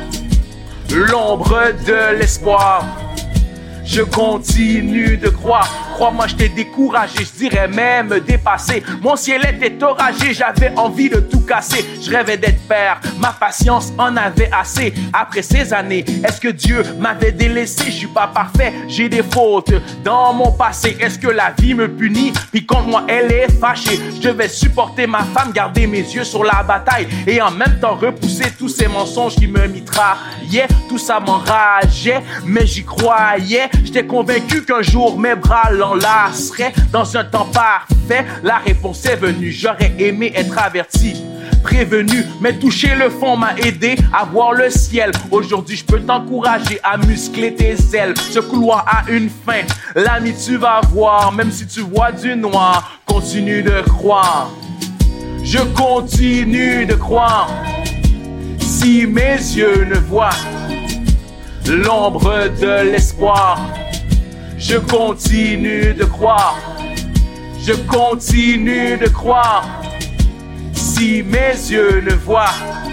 l'ombre de l'espoir, je continue de croire. Crois-moi, je t'ai découragé, je dirais même dépassé. Mon ciel était oragé, j'avais envie de tout casser. Je rêvais d'être père, ma patience en avait assez. Après ces années, est-ce que Dieu m'avait délaissé? Je suis pas parfait, j'ai des fautes dans mon passé. Est-ce que la vie me punit? Puis contre moi, elle est fâchée. Je devais supporter ma femme, garder mes yeux sur la bataille et en même temps repousser tous ces mensonges qui me mitraillaient. Tout ça m'enrageait, mais j'y croyais. J'étais convaincu qu'un jour mes bras l'enlaceraient. Dans un temps parfait, la réponse est venue. J'aurais aimé être averti, prévenu, mais toucher le fond m'a aidé à voir le ciel. Aujourd'hui, je peux t'encourager à muscler tes ailes. Ce couloir a une fin, l'ami, tu vas voir. Même si tu vois du noir, continue de croire. Je continue de croire. Si mes yeux ne voient l'ombre de l'espoir, je continue de croire. Je continue de croire. Si mes yeux ne voient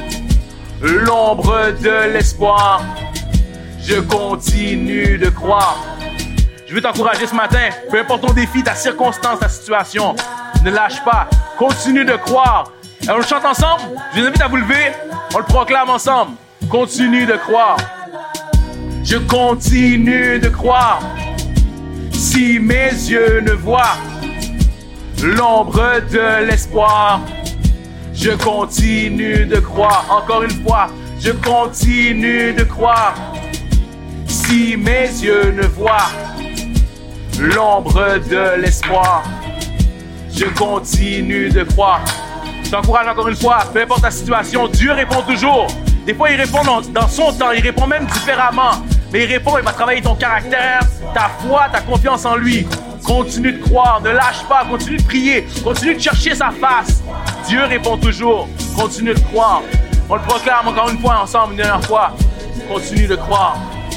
l'ombre de l'espoir, je continue de croire. Je veux t'encourager ce matin, peu importe ton défi, ta circonstance, ta situation, ne lâche pas, continue de croire. Et on le chante ensemble, je vous invite à vous lever, on le proclame ensemble. Continue de croire. Je continue de croire. Si mes yeux ne voient l'ombre de l'espoir, je continue de croire. Encore une fois, je continue de croire. Si mes yeux ne voient l'ombre de l'espoir, je continue de croire. Je t'encourage encore une fois, peu importe la situation, Dieu répond toujours. Des fois, il répond dans, dans son temps, il répond même différemment. Mais il répond, il va travailler ton caractère, ta foi, ta confiance en lui. Continue de croire, ne lâche pas, continue de prier, continue de chercher sa face. Dieu répond toujours, continue de croire. On le proclame encore une fois ensemble, une dernière fois. Continue de croire.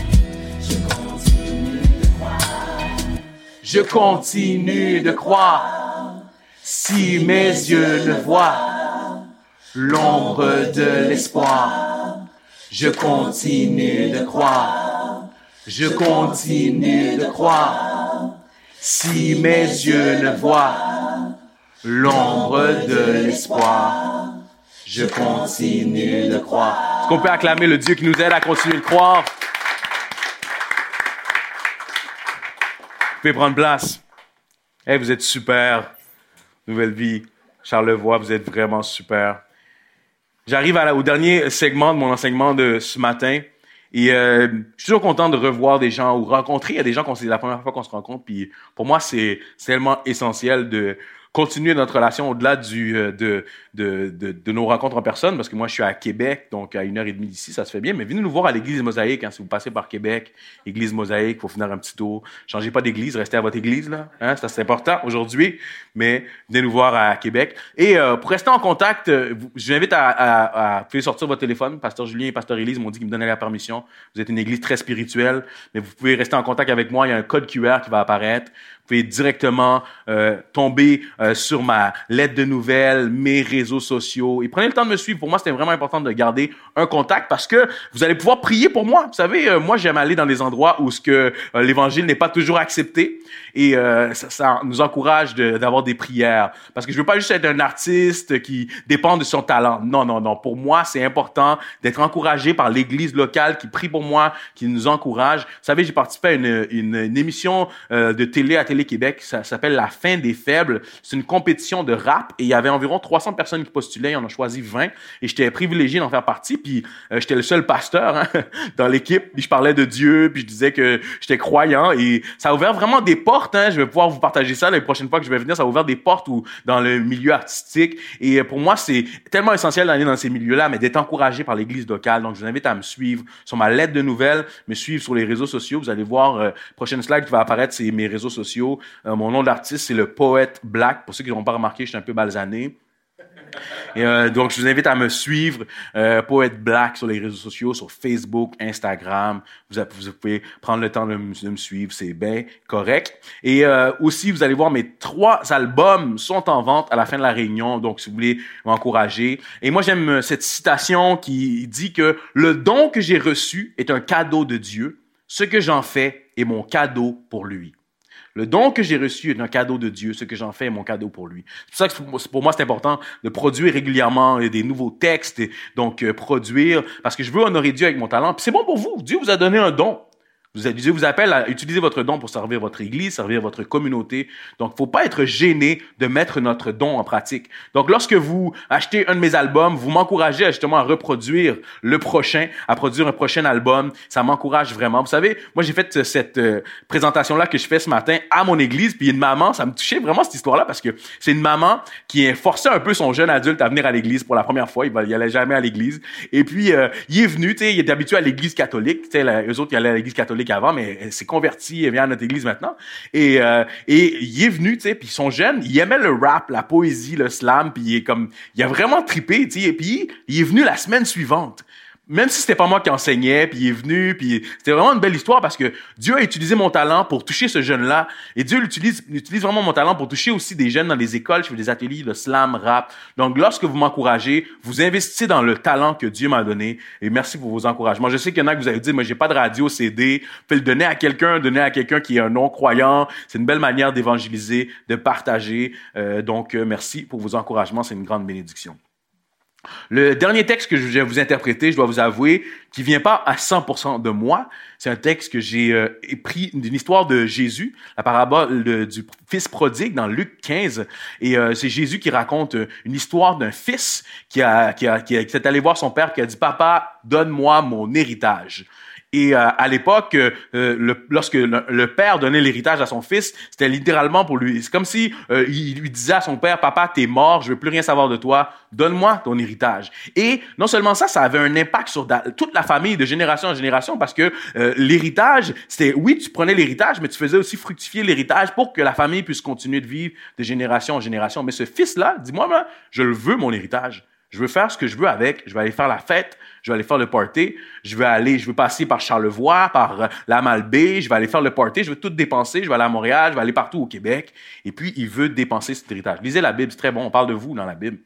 Je continue de croire. Si mes yeux ne voient l'ombre de l'espoir, je continue de croire. Je continue de croire. Si mes yeux ne voient l'ombre de l'espoir, je continue de croire. Est-ce qu'on peut acclamer le Dieu qui nous aide à continuer de croire? Vous pouvez prendre place. Hey, vous êtes super. Nouvelle Vie, Charlevoix, vous êtes vraiment super. J'arrive à la, au dernier segment de mon enseignement de ce matin. Et euh, je suis toujours content de revoir des gens ou rencontrer. Il y a des gens qu'on c'est la première fois qu'on se rencontre. Puis pour moi, c'est, c'est tellement essentiel de continuer notre relation au-delà du euh, de, de, de, de nos rencontres en personne, parce que moi, je suis à Québec, donc à une heure et demie d'ici, ça se fait bien. Mais venez nous voir à l'église Mosaïque, hein, si vous passez par Québec, église Mosaïque, faut finir un petit tour. Changez pas d'église, restez à votre église, là. Hein, ça, c'est important aujourd'hui, mais venez nous voir à Québec. Et euh, pour rester en contact, euh, je vous invite à, à, à, vous pouvez sortir votre téléphone. Pasteur Julien et Pasteur Élise m'ont dit qu'ils me donnaient la permission. Vous êtes une église très spirituelle, mais vous pouvez rester en contact avec moi. Il y a un code Q R qui va apparaître. Vous pouvez directement euh, tomber euh, sur ma lettre de nouvelles, mes réseaux sociaux. Et prenez le temps de me suivre. Pour moi, c'était vraiment important de garder un contact parce que vous allez pouvoir prier pour moi. Vous savez, euh, moi, j'aime aller dans des endroits où ce que euh, l'Évangile n'est pas toujours accepté. Et euh, ça, ça nous encourage de, d'avoir des prières. Parce que je veux pas juste être un artiste qui dépend de son talent. Non, non, non. Pour moi, c'est important d'être encouragé par l'Église locale qui prie pour moi, qui nous encourage. Vous savez, j'ai participé à une, une, une émission euh, de télé à Télé-Québec. Ça s'appelle La fin des faibles. C'est une compétition de rap et il y avait environ trois cents personnes qui postulaient. Ils en ont choisi vingt et j'étais privilégié d'en faire partie. Puis euh, j'étais le seul pasteur hein, dans l'équipe. Puis je parlais de Dieu, puis je disais que j'étais croyant et ça a ouvert vraiment des portes. Hein. Je vais pouvoir vous partager ça les prochaines fois que je vais venir. Ça a ouvert des portes ou dans le milieu artistique. Et pour moi, c'est tellement essentiel d'aller dans ces milieux-là, mais d'être encouragé par l'Église locale. Donc, je vous invite à me suivre sur ma lettre de nouvelles, me suivre sur les réseaux sociaux. Vous allez voir, euh, prochaine slide qui va apparaître, c'est mes réseaux sociaux. Euh, mon nom d'artiste, c'est le Poète Black. Pour ceux qui n'ont pas remarqué, je suis un peu balsané. Et euh, donc, je vous invite à me suivre, euh, Poète Black, sur les réseaux sociaux, sur Facebook, Instagram. Vous, vous pouvez prendre le temps de me, de me suivre, c'est bien correct. Et euh, aussi, vous allez voir, mes trois albums sont en vente à la fin de la réunion. Donc, si vous voulez m'encourager. Et moi, j'aime cette citation qui dit que le don que j'ai reçu est un cadeau de Dieu. Ce que j'en fais est mon cadeau pour lui. Le don que j'ai reçu est un cadeau de Dieu. Ce que j'en fais est mon cadeau pour lui. C'est pour ça que pour moi, c'est important de produire régulièrement des nouveaux textes. Et donc, euh, produire, parce que je veux honorer Dieu avec mon talent. Puis c'est bon pour vous. Dieu vous a donné un don. Dieu vous appelle à utiliser votre don pour servir votre église, servir votre communauté. Donc, il faut pas être gêné de mettre notre don en pratique. Donc, lorsque vous achetez un de mes albums, vous m'encouragez à, justement à reproduire le prochain, à produire un prochain album. Ça m'encourage vraiment. Vous savez, moi, j'ai fait cette euh, présentation-là que je fais ce matin à mon église, puis une maman, ça me touchait vraiment cette histoire-là parce que c'est une maman qui forçait un peu son jeune adulte à venir à l'église pour la première fois. Il, va, il allait jamais à l'église. Et puis, euh, il est venu, tu sais, il est habitué à l'église catholique. Tu sais, eux autres, ils allaient à l'église catholique avant, mais elle s'est convertie, elle vient à notre église maintenant. Et, euh, et il est venu, tu sais, puis son jeune, il aimait le rap, la poésie, le slam, puis il est comme, il a vraiment trippé, tu sais, et puis il est venu la semaine suivante. Même si c'était pas moi qui enseignais, puis il est venu, puis c'était vraiment une belle histoire parce que Dieu a utilisé mon talent pour toucher ce jeune-là, et Dieu l'utilise, utilise vraiment mon talent pour toucher aussi des jeunes dans les écoles. Je fais des ateliers de slam, rap. Donc, lorsque vous m'encouragez, vous investissez dans le talent que Dieu m'a donné, et merci pour vos encouragements. Je sais qu'il y en a que vous avez dit, moi, j'ai pas de radio, C D. Faites le donner à quelqu'un, donner à quelqu'un qui est un non-croyant. C'est une belle manière d'évangéliser, de partager. Euh, donc, euh, merci pour vos encouragements. C'est une grande bénédiction. Le dernier texte que je vais vous interpréter, je dois vous avouer, qui vient pas à cent pour cent de moi. C'est un texte que j'ai euh, pris d'une histoire de Jésus, la parabole de, du fils prodigue dans Luc quinze. Et euh, c'est Jésus qui raconte euh, une histoire d'un fils qui a qui a qui, a, qui est allé voir son père, qui a dit, papa, donne-moi mon héritage. Et euh, à l'époque, euh, le, lorsque le, le père donnait l'héritage à son fils, c'était littéralement pour lui. C'est comme si euh, il lui disait à son père, papa, t'es mort, je veux plus rien savoir de toi, donne-moi ton héritage. Et non seulement ça, ça avait un impact sur da- toute la famille de génération en génération, parce que euh, l'héritage, c'était, oui, tu prenais l'héritage, mais tu faisais aussi fructifier l'héritage pour que la famille puisse continuer de vivre de génération en génération. Mais ce fils-là, dis-moi, moi, je le veux, mon héritage. Je veux faire ce que je veux avec. Je vais aller faire la fête. Je vais aller faire le party. Je vais aller, je veux passer par Charlevoix, par euh, la Malbaie. Je vais aller faire le party. Je veux tout dépenser. Je vais aller à Montréal. Je vais aller partout au Québec. Et puis, il veut dépenser cet héritage. Lisez la Bible, c'est très bon. On parle de vous dans la Bible.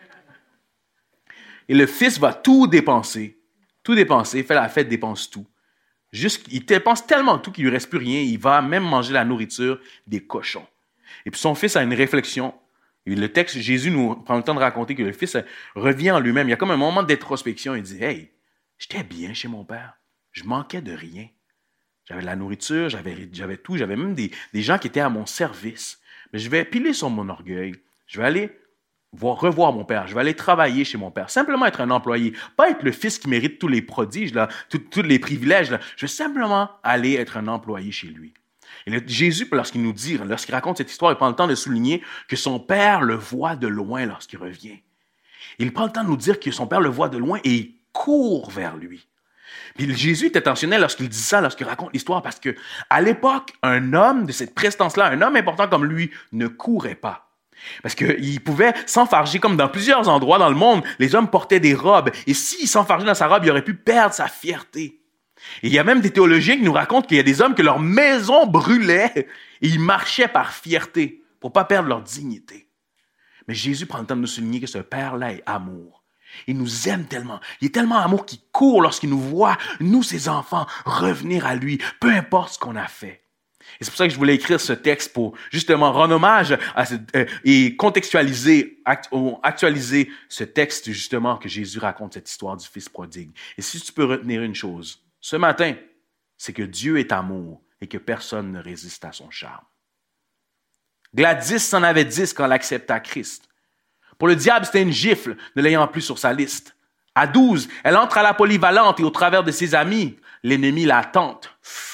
Et le fils va tout dépenser. Tout dépenser. Fait la fête, dépense tout. Juste, il dépense tellement tout qu'il lui reste plus rien. Il va même manger la nourriture des cochons. Et puis, son fils a une réflexion. Et le texte, Jésus nous prend le temps de raconter que le fils revient en lui-même. Il y a comme un moment d'introspection. Il dit, « Hey, j'étais bien chez mon père. Je manquais de rien. J'avais de la nourriture, j'avais, j'avais tout. J'avais même des, des gens qui étaient à mon service. Mais je vais piler sur mon orgueil. Je vais aller voir, revoir mon père. Je vais aller travailler chez mon père. Simplement être un employé. Pas être le fils qui mérite tous les prodiges, là, tous les privilèges. Là. Je vais simplement aller être un employé chez lui. » Et le, Jésus, lorsqu'il nous dit, lorsqu'il raconte cette histoire, il prend le temps de souligner que son père le voit de loin lorsqu'il revient. Il prend le temps de nous dire que son père le voit de loin et il court vers lui. Puis Jésus est intentionnel lorsqu'il dit ça, lorsqu'il raconte l'histoire, parce que à l'époque, un homme de cette prestance-là, un homme important comme lui, ne courait pas. Parce qu'il pouvait s'enfarger, comme dans plusieurs endroits dans le monde, les hommes portaient des robes. Et s'il s'enfargeait dans sa robe, il aurait pu perdre sa fierté. Et il y a même des théologiens qui nous racontent qu'il y a des hommes que leur maison brûlait et ils marchaient par fierté pour pas perdre leur dignité. Mais Jésus prend le temps de nous souligner que ce Père-là est amour. Il nous aime tellement. Il est tellement amour qu'il court lorsqu'il nous voit, nous, ses enfants, revenir à lui, peu importe ce qu'on a fait. Et c'est pour ça que je voulais écrire ce texte pour justement rendre hommage à cette, euh, et contextualiser, act, actualiser ce texte justement que Jésus raconte cette histoire du Fils prodigue. Et si tu peux retenir une chose, ce matin, c'est que Dieu est amour et que personne ne résiste à son charme. Gladys s'en avait dix quand elle accepta Christ. Pour le diable, c'était une gifle, ne l'ayant plus sur sa liste. À douze, elle entre à la polyvalente et au travers de ses amis, l'ennemi la tente.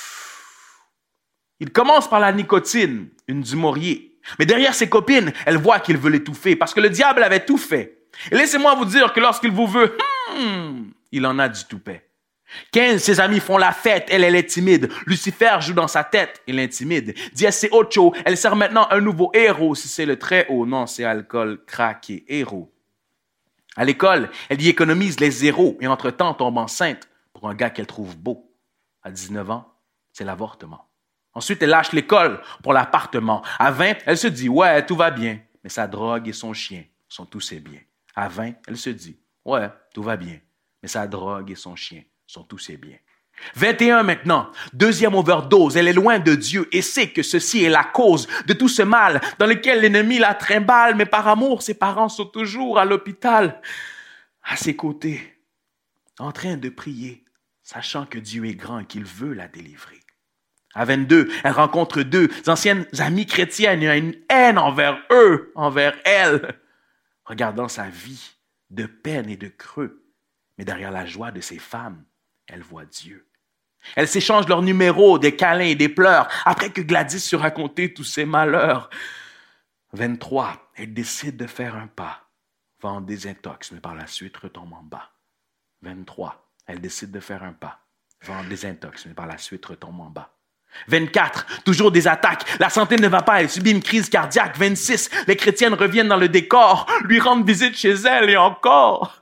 Il commence par la nicotine, une du Maurier. Mais derrière ses copines, elle voit qu'il veut l'étouffer parce que le diable avait tout fait. Et laissez-moi vous dire que lorsqu'il vous veut, hmm, il en a du toupet. quinze, ses amis font la fête, elle, elle est timide. Lucifer joue dans sa tête, il l'intimide. Diez, c'est ocho, elle sert maintenant un nouveau héros. Si c'est le très haut, non, c'est alcool, crack et héros. À l'école, elle y économise les zéros et entre-temps tombe enceinte pour un gars qu'elle trouve beau. À dix-neuf ans, c'est l'avortement. Ensuite, elle lâche l'école pour l'appartement. À vingt, elle se dit, ouais, tout va bien. Mais sa drogue et son chien sont tous ses biens. À vingt, elle se dit, ouais, tout va bien. Mais sa drogue et son chien sont tous ses biens. vingt et un maintenant, deuxième overdose, elle est loin de Dieu et sait que ceci est la cause de tout ce mal dans lequel l'ennemi la trimballe, mais par amour, ses parents sont toujours à l'hôpital, à ses côtés, en train de prier, sachant que Dieu est grand et qu'il veut la délivrer. À vingt-deux, elle rencontre deux anciennes amies chrétiennes et a une haine envers eux, envers elle, regardant sa vie de peine et de creux, mais derrière la joie de ces femmes, elle voit Dieu. Elle s'échange leurs numéros, des câlins et des pleurs, après que Gladys se raconté tous ses malheurs. vingt-trois, elle décide de faire un pas, va en désintox, mais par la suite retombe en bas. vingt-trois, elle décide de faire un pas, va en désintox, mais par la suite retombe en bas. vingt-quatre, toujours des attaques, la santé ne va pas, elle subit une crise cardiaque. vingt-six, les chrétiennes reviennent dans le décor, lui rendent visite chez elle et encore.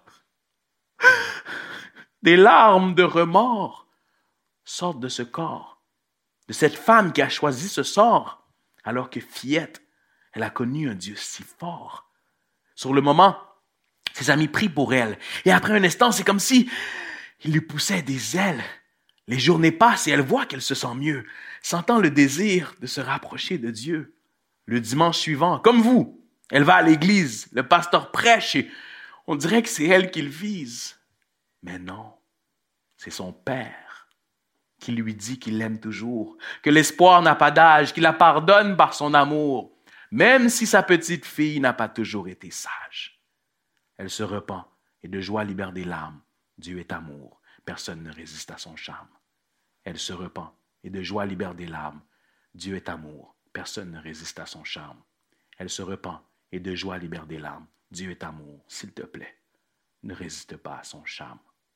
Des larmes de remords sortent de ce corps, de cette femme qui a choisi ce sort, alors que fillette, elle a connu un Dieu si fort. Sur le moment, ses amis prient pour elle, et après un instant, c'est comme si il lui poussait des ailes. Les journées passent et elle voit qu'elle se sent mieux, sentant le désir de se rapprocher de Dieu. Le dimanche suivant, comme vous, elle va à l'église, le pasteur prêche et On dirait que c'est elle qu'il vise. Mais non, c'est son père qui lui dit qu'il l'aime toujours, que l'espoir n'a pas d'âge, qu'il la pardonne par son amour, même si sa petite fille n'a pas toujours été sage. Elle se repent et de joie libère des larmes. Dieu est amour, personne ne résiste à son charme. Elle se repent et de joie libère des larmes. Dieu est amour, personne ne résiste à son charme. Elle se repent et de joie libère des larmes. Dieu est amour, s'il te plaît, ne résiste pas à son charme.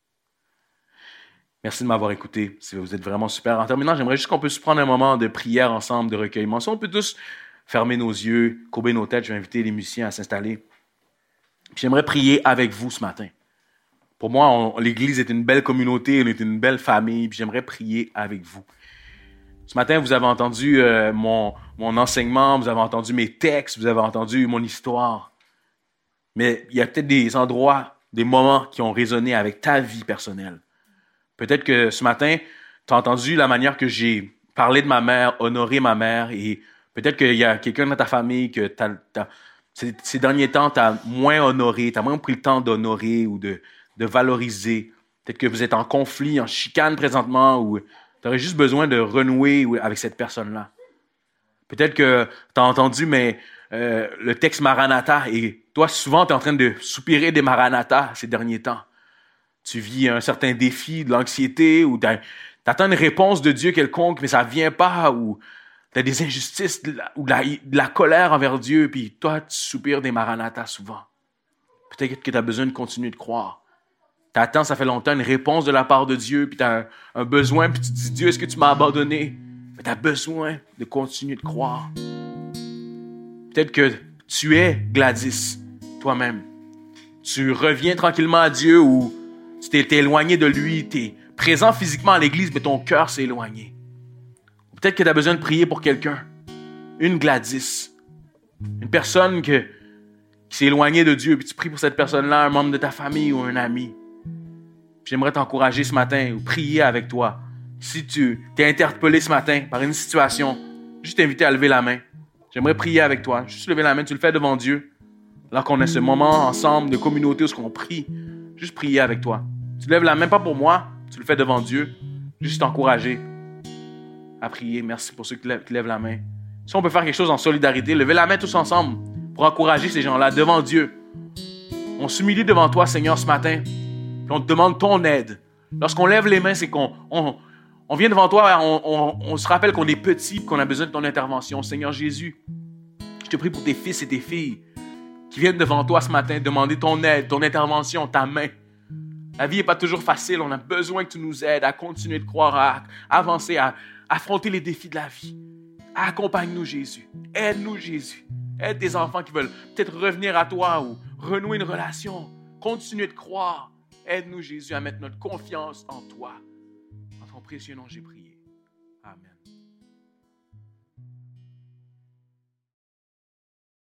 Merci de m'avoir écouté. Si vous êtes vraiment super. En terminant, j'aimerais juste qu'on puisse prendre un moment de prière ensemble, de recueillement. Si on peut tous fermer nos yeux, courber nos têtes, je vais inviter les musiciens à s'installer. Puis j'aimerais prier avec vous ce matin. Pour moi, on, l'Église est une belle communauté, on est une belle famille, puis j'aimerais prier avec vous. Ce matin, vous avez entendu euh, mon, mon enseignement, vous avez entendu mes textes, vous avez entendu mon histoire. Mais il y a peut-être des endroits, des moments qui ont résonné avec ta vie personnelle. Peut-être que ce matin, tu as entendu la manière que j'ai parlé de ma mère, honoré ma mère, et peut-être qu'il y a quelqu'un dans ta famille que t'as, t'as, ces, ces derniers temps, tu as moins honoré, tu as moins pris le temps d'honorer ou de, de valoriser. Peut-être que vous êtes en conflit, en chicane présentement, ou tu aurais juste besoin de renouer avec cette personne-là. Peut-être que tu as entendu mais, euh, le texte Maranatha, et toi, souvent, tu es en train de soupirer des Maranatha ces derniers temps. Tu vis un certain défi, de l'anxiété, ou tu attends une réponse de Dieu quelconque, mais ça ne vient pas, ou tu as des injustices, de la, ou de la, de la colère envers Dieu, puis toi, tu soupires des Maranatha souvent. Peut-être que tu as besoin de continuer de croire. Tu attends, ça fait longtemps, une réponse de la part de Dieu, puis tu as un, un besoin, puis tu te dis, Dieu, est-ce que tu m'as abandonné? Mais tu as besoin de continuer de croire. Peut-être que tu es Gladys, toi-même. Tu reviens tranquillement à Dieu, ou tu t'es éloigné de lui, tu es présent physiquement à l'église, mais ton cœur s'est éloigné. Peut-être que tu as besoin de prier pour quelqu'un. Une Gladys. Une personne que, qui s'est éloignée de Dieu, puis tu pries pour cette personne-là, un membre de ta famille ou un ami. Puis j'aimerais t'encourager ce matin ou prier avec toi. Si tu t'es interpellé ce matin par une situation, juste t'inviter à lever la main. J'aimerais prier avec toi. Juste lever la main, tu le fais devant Dieu. Alors qu'on a ce moment ensemble de communauté où on prie, juste prier avec toi. Tu lèves la main, pas pour moi, tu le fais devant Dieu. Juste t'encourager à prier. Merci pour ceux qui lèvent, qui lèvent la main. Si on peut faire quelque chose en solidarité, levez la main tous ensemble pour encourager ces gens-là devant Dieu. On s'humilie devant toi, Seigneur, ce matin. Puis on te demande ton aide. Lorsqu'on lève les mains, c'est qu'on on, on vient devant toi, on, on, on se rappelle qu'on est petit et qu'on a besoin de ton intervention. Seigneur Jésus, je te prie pour tes fils et tes filles qui viennent devant toi ce matin demander ton aide, ton intervention, ta main. La vie n'est pas toujours facile. On a besoin que tu nous aides à continuer de croire, à, à avancer, à, à affronter les défis de la vie. Accompagne-nous, Jésus. Aide-nous, Jésus. Aide tes enfants qui veulent peut-être revenir à toi ou renouer une relation. Continuer de croire. Aide-nous, Jésus, à mettre notre confiance en toi. En ton précieux nom, j'ai prié. Amen.